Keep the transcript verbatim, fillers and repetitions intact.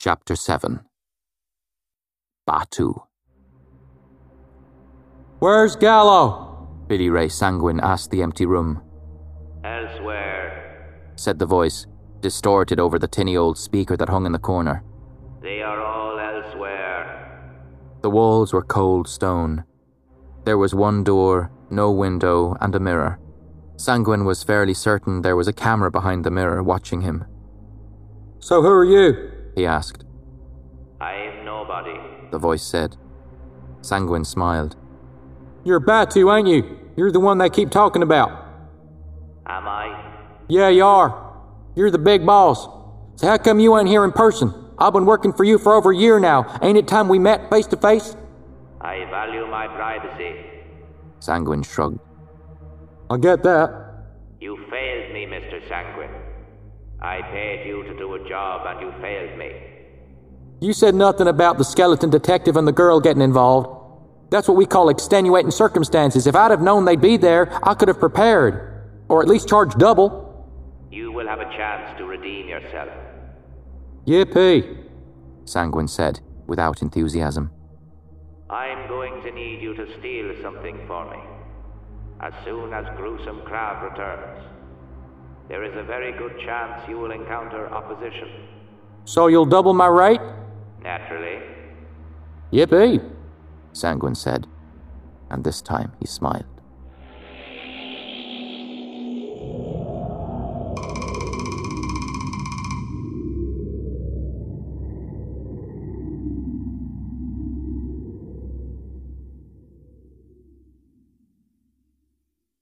Chapter seven. Batuu. "Where's Gallo?" Billy Ray Sanguine asked the empty room. "Elsewhere," said the voice, distorted over the tinny old speaker that hung in the corner. "They are all elsewhere." The walls were cold stone. There was one door, no window, and a mirror. Sanguine was fairly certain there was a camera behind the mirror watching him. "So who are you?" he asked. "I'm nobody," the voice said. Sanguine smiled. "You're Batuu, ain't you? You're the one they keep talking about." "Am I?" "Yeah, you are. You're the big boss. So how come you ain't here in person? I've been working for you for over a year now. Ain't it time we met face to face?" "I value my privacy." Sanguine shrugged. "I get that." "You failed me, Mister Sanguine. I paid you to do a job and you failed me." "You said nothing about the skeleton detective and the girl getting involved. That's what we call extenuating circumstances. If I'd have known they'd be there, I could have prepared. Or at least charged double." "You will have a chance to redeem yourself." "Yippee," Sanguine said, without enthusiasm. "I'm going to need you to steal something for me, as soon as Gruesome Crab returns. There is a very good chance you will encounter opposition." "So you'll double my rate?" "Naturally." "Yippee," Sanguine said, and this time he smiled.